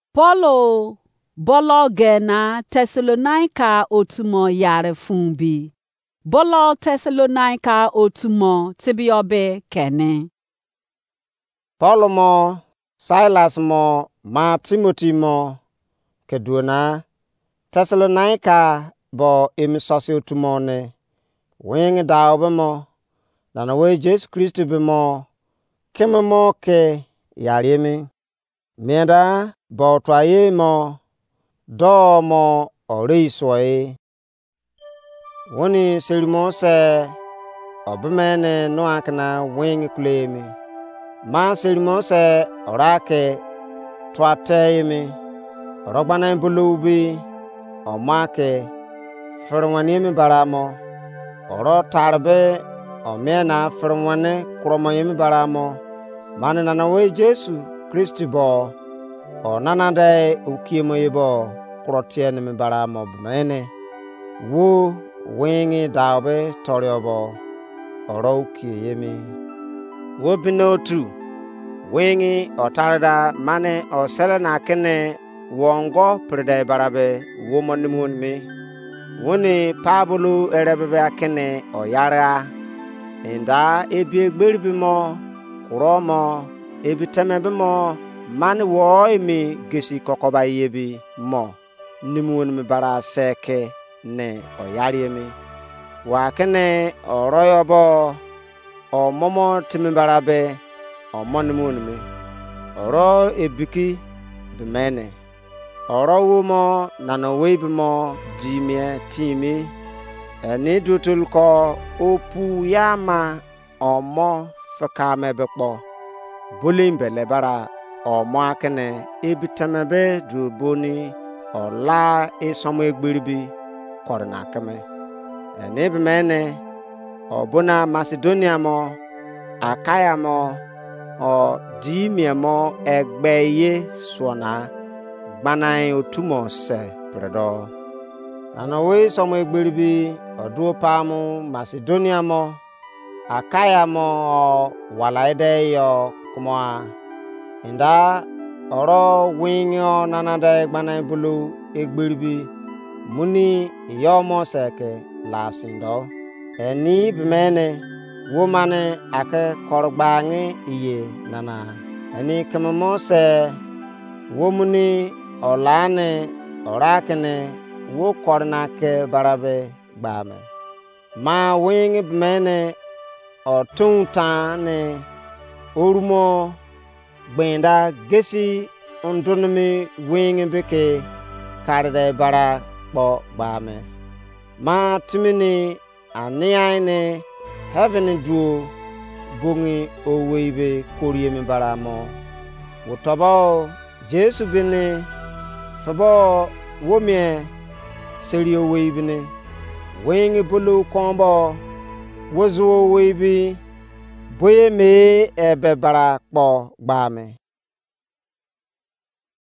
Paulo bolo gena Thessalonica otumo yare funbi. Bolo Thessalonica otumo tibiobe kene. Paulo mo, Silas mo, ma Timothy mo, keduna Thessalonica bo imisosi otumo ne. Wing daobe mo, dana we Jesus Christ be mo, keme mo ke yarimi. Mienda bo twaye mo, do mo oreiswaye. Woni selimo se obemene no akna wing klemi. Ma selimo se orake twateyemi. Rogbana bulubi omake ferwanimi baramo. Oro tarbe omena ferwane kromoyemi baramo. Mane nanawe Jesu Kristi bo o nanade ukimo yebo krotiene mi baramo bmene. Wo wingi daube toriobo oro ukiyemi. Wo binotu wingi otarda mane o selena kene wongo prede barabe wo monimun mi. Woni pabulu erebebe akene o yara. Inda ebi gberibi mo kuromo ebi temebe mo mani wo emi gesi kokoba yebi mo nimun mi bara seke ne o yariyemi. Wa kene o royobo o momo timi barabe o monimun mi. Oro ebiki bimene. Oro wumo nano webi mo dimie timi. Eni dutul ko opu yama omo fekame bekpo. Bulimbe lebara omo akene ebitemebe duboni ola esomo egbiribi korna kame. Eni bimene obuna Macedonia mo Akaya mo o dimie mo egbeye suona gbanai otumo se predo. Nanowe somo egbiribi oduo pamu Macedonia mo Akaya mo walaide yo kumoa. Inda oro winyo nanade gbanai bulu egbiribi muni yomo seke lasindo. Eni bimene womane ake korgbangi iye nana. Eni kememo se womuni olane orakene wo kornake barabe gbame. Ma wingi bimene otuntane orumo gbenda gesi ondunumi wingi beke karde bara bo gbame. Ma timini aniaine heaven duo bungi oweibe koryemi baramo. Wotobo Jesu bine fabo womie serio weibine. Wingi bulu kombo wozuo weibi boye me ebe bara kpo gbame.